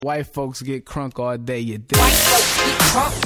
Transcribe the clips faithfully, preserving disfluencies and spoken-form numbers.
White folks get crunk all day, you dig? White folks get crunk.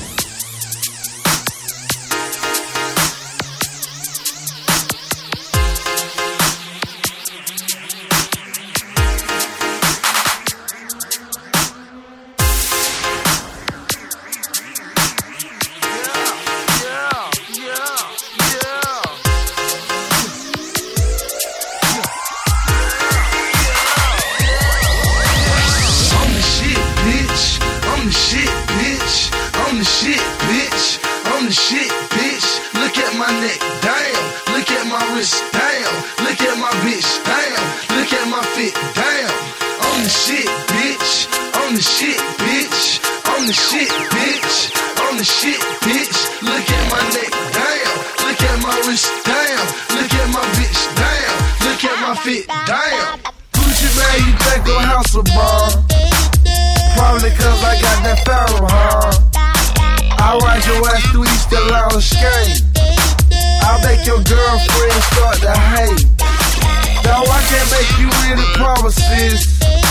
Shit, bitch, look at my neck, damn. Look at my wrist, damn. Look at my bitch, damn. Look at my fit, damn. On the shit, bitch. On the shit, bitch. On the shit, bitch. On the shit, bitch. Look at my neck, damn. Look at my wrist, damn. Look at my bitch, damn. Look at my fit, damn. Gucci man, you think your house a bomb? Probably cause I got that Pharaoh, huh? I'll ride your ass through East Atlanta skate. I'll make your girlfriend start to hate. Now I can't make you any promises,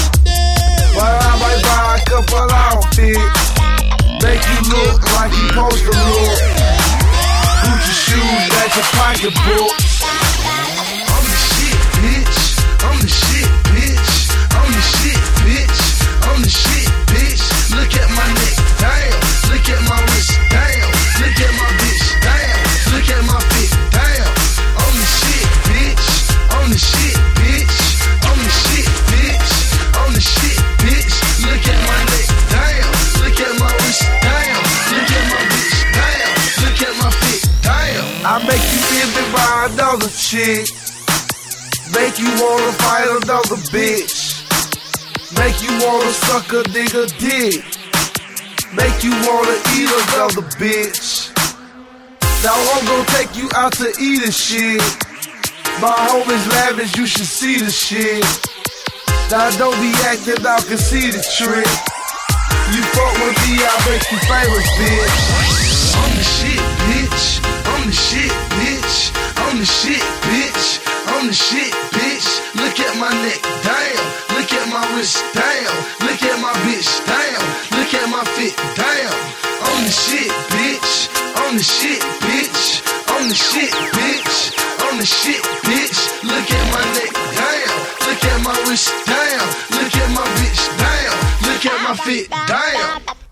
but I might buy a couple outfits, make you look like you supposed to look. Gucci shoes, that's your pocketbooks. I'm the shit, bitch. I'm the shit, bitch. I'm the shit, bitch. I'm the shit, bitch. Look at my neck, damn. Look at my wrist, damn. Look at my bitch, damn. Look at my fit, damn. On the shit, bitch. On the shit, bitch. On the shit, bitch. On the shit, bitch. Look at my neck, damn. Look at my wrist, damn. Look at my bitch, damn. Look at my fit, damn. I make you busy by another chick. Make you wanna fight another bitch. Make you wanna suck a nigga dick. Make you wanna eat another bitch. Now I'm gonna take you out to eat and shit. My homies lavish, you should see the shit. Now don't be acting out, can see the trick. You fuck with me, I'll make you famous, bitch. I'm the shit, bitch. I'm the shit, bitch. I'm the shit, bitch. I'm the shit, bitch. Look at my neck, damn. Look at my wrist, damn. Look at my bitch, damn. Look at my fit, damn. On the shit, bitch. On the shit, bitch. On the shit, bitch. On the shit, bitch. Look at my neck, damn. Look at my wrist, damn. Look at my bitch, damn. Look at my fit, damn.